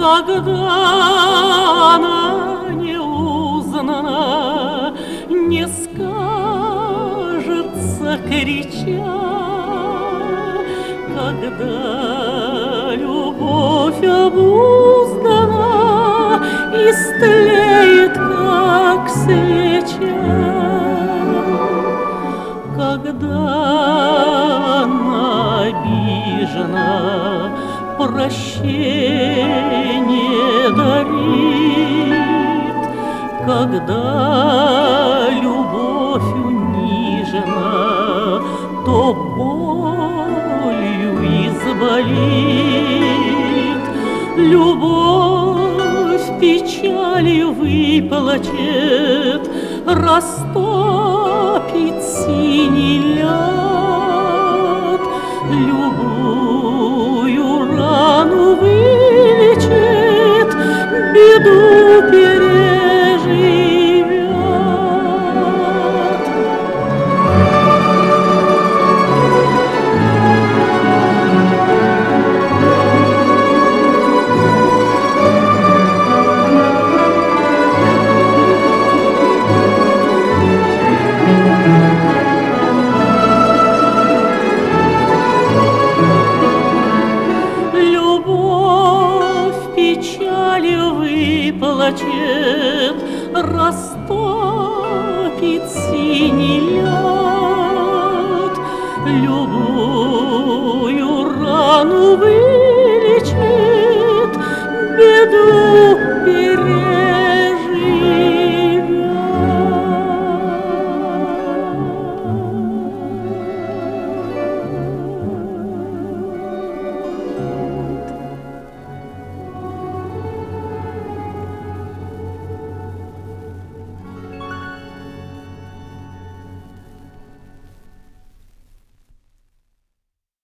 Когда она не узнана, не скажется, крича, когда любовь обуздана, истлеет, как свеча. Когда она обижена, прощение дарит, когда любовь унижена, то болью изболит. Любовь печалью выплачет, растопит синий лед, любую рану вылечит, беду переживет. Печалью выплачет, растопит синий лед, любую рану